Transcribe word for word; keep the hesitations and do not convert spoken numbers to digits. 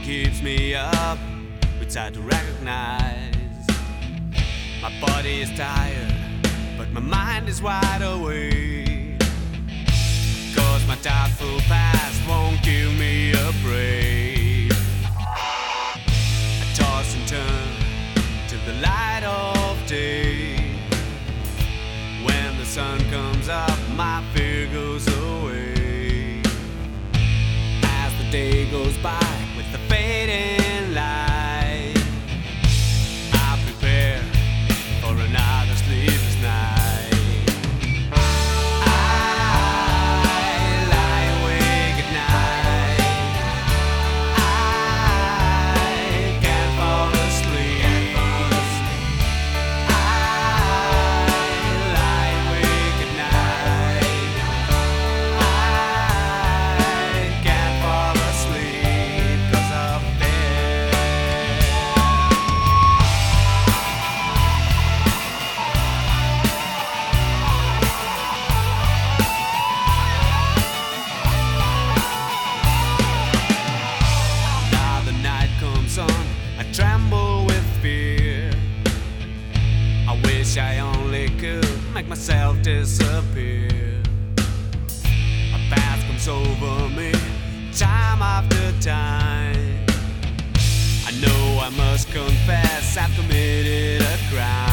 keeps me up, it's hard to recognize. My body is tired, but my mind is wide awake. Cause my doubtful past won't give me a break. I toss and turn till the light of day. When the sun comes up, my fear goes away. As the day goes by with the fading light, I prepare for another sleepless night. I tremble with fear. I wish I only could make myself disappear. A past comes over me time after time. I know I must confess I've committed a crime.